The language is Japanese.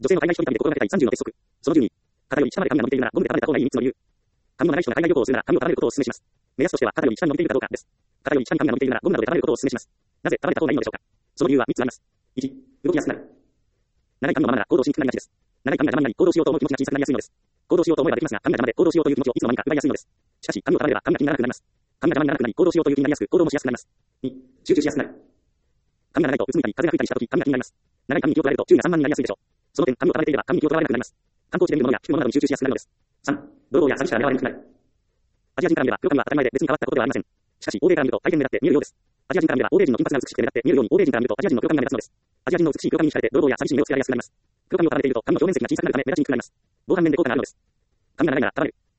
女性の海外一人旅で心がけたい30の鉄則。その12。肩より下まで髪が伸びているならゴムで束ねた方がいい3つの理由。髪の長い人が海外旅行をするなら髪を束ねることをお勧めします。目安としては肩より下に伸びているかどうかです。肩より下に髪が伸びているならゴムなどで束ねることをお勧めします。なぜ束ねた方がいいのでしょうか。その理由は3つあります。1、動きやすくなる。長い髪のままなら行動しにくくなりがちです。長い髪が邪魔になり行動しようと思う気持ちが小さくなりやすいのです。行動しようと思えばできますが、髪が邪魔で行動しようという気持ちをいつの間にか奪いやすいのです。しかし、髪を束ねれば髪が気にならなくなります。髪が邪魔にならなくなり、行動しようという気になりやすく、行動もしやすくなります。2、集中しやすくなる。髪が長いとうつむいたり風が吹いたりしたとき、髪が気になります。長い髪に気を取られると注意が散漫になりやすいでしょう。その点、髪を束ねていれば髪に気を取られなくなります。観光地で見るものや聞くものなどに集中しやすくなるのです。3、泥棒や詐欺師から狙われにくくなる。アジア人から見れば黒髪は当たり前で別に変わったことではありません。しかし、欧米から見ると大変目立って見えるようです。アジア人から見れば欧米人の金髪が美しくて目立って見えるように、欧米人から見るとアジア人の黒髪が目立つのです。アジア人の美しい黒髪に惹かれて泥棒や詐欺師に目をつけられやすくなります。黒髪を束ねていると髪の表面積が小さくなるため目立ちにくくなります。防犯面で効果があるのです。髪が長いなら束ねる。